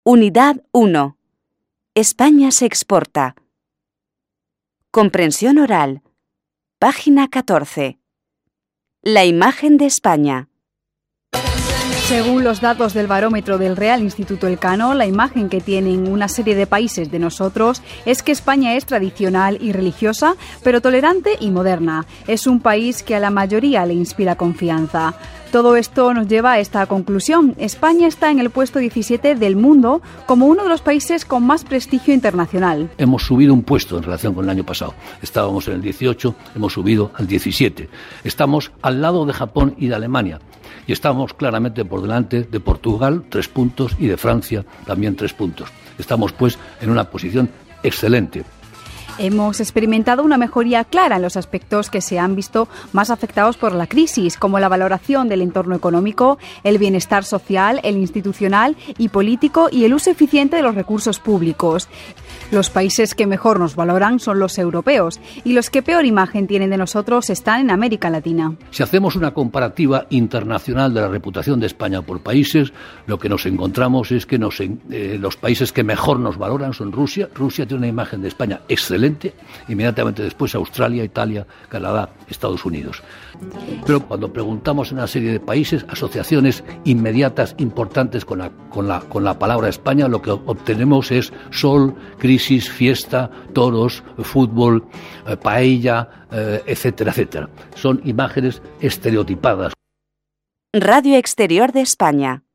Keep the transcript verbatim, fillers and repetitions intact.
Unidad uno. España se exporta. Comprensión oral. Página catorce. La imagen de España. Según los datos del barómetro del Real Instituto Elcano, la imagen que tienen una serie de países de nosotros es que España es tradicional y religiosa, pero tolerante y moderna. Es un país que a la mayoría le inspira confianza. Todo esto nos lleva a esta conclusión. España está en el puesto diecisiete del mundo como uno de los países con más prestigio internacional. Hemos subido un puesto en relación con el año pasado. Estábamos en el dieciocho, hemos subido al diecisiete. Estamos al lado de Japón y de Alemania. Y estamos claramente por delante de Portugal, tres puntos, y de Francia, también tres puntos. Estamos, pues, en una posición excelente. Hemos experimentado una mejoría clara en los aspectos que se han visto más afectados por la crisis, como la valoración del entorno económico, el bienestar social, el institucional y político y el uso eficiente de los recursos públicos. Los países que mejor nos valoran son los europeos y los que peor imagen tienen de nosotros están en América Latina. Si hacemos una comparativa internacional de la reputación de España por países, lo que nos encontramos es que nos, eh, los países que mejor nos valoran son Rusia. Rusia tiene una imagen de España excelente, inmediatamente después Australia, Italia, Canadá, Estados Unidos. Pero cuando preguntamos en una serie de países, asociaciones inmediatas importantes con la, con la, con la palabra España, lo que obtenemos es sol, crisis, fiesta, toros, fútbol, eh, paella, eh, etcétera, etcétera. Son imágenes estereotipadas. Radio Exterior de España.